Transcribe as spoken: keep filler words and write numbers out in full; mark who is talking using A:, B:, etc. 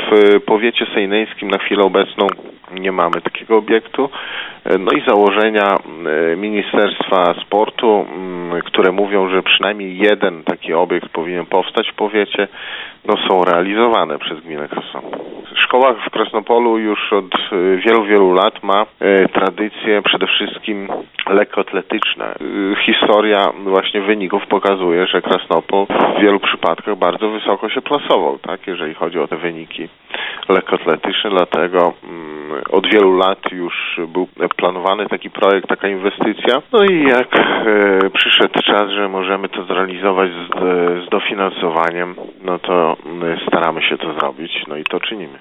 A: w powiecie sejneńskim na chwilę obecną nie mamy takiego obiektu. No i założenia Ministerstwa Sportu, które mówią, że przynajmniej jeden taki obiekt powinien powstać w powiecie, no są realizowane przez gminę Krasnopol. Szkoła w Krasnopolu już od wielu, wielu lat ma tradycje przede wszystkim lekkoatletyczne. Historia właśnie wyników pokazuje, że Krasnopol w wielu przypadkach bardzo wysoko się plasował, tak, jeżeli chodzi o te wyniki lekkoatletyczne, dlatego od wielu lat już był planowany taki projekt, taka inwestycja. No i jak e, przyszedł czas, że możemy to zrealizować z, z dofinansowaniem, no to staramy się to zrobić, no i to czynimy.